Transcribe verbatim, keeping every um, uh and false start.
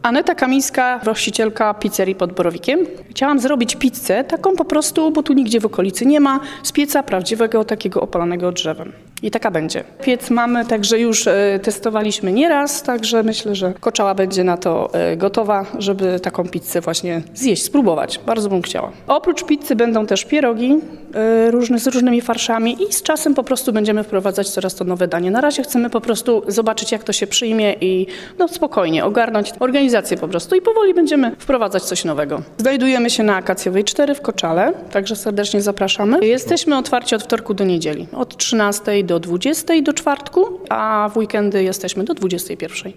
Aneta Kamińska, właścicielka pizzerii pod Borowikiem. Chciałam zrobić pizzę taką po prostu, bo tu nigdzie w okolicy nie ma, z pieca prawdziwego, takiego opalanego drzewem. I taka będzie. Piec mamy, także już e, testowaliśmy nieraz, także myślę, że Koczała będzie na to e, gotowa, żeby taką pizzę właśnie zjeść, spróbować. Bardzo bym chciała. Oprócz pizzy będą też pierogi e, różne, z różnymi farszami i z czasem po prostu będziemy wprowadzać coraz to nowe danie. Na razie chcemy po prostu zobaczyć, jak to się przyjmie i no, spokojnie ogarnąć organizację po prostu i powoli będziemy wprowadzać coś nowego. Znajdujemy się na Akacjowej cztery w Koczale, także serdecznie zapraszamy. Jesteśmy otwarci od wtorku do niedzieli, od trzynastej do dwudziestej do czwartku, a w weekendy jesteśmy do dwudziestej pierwszej.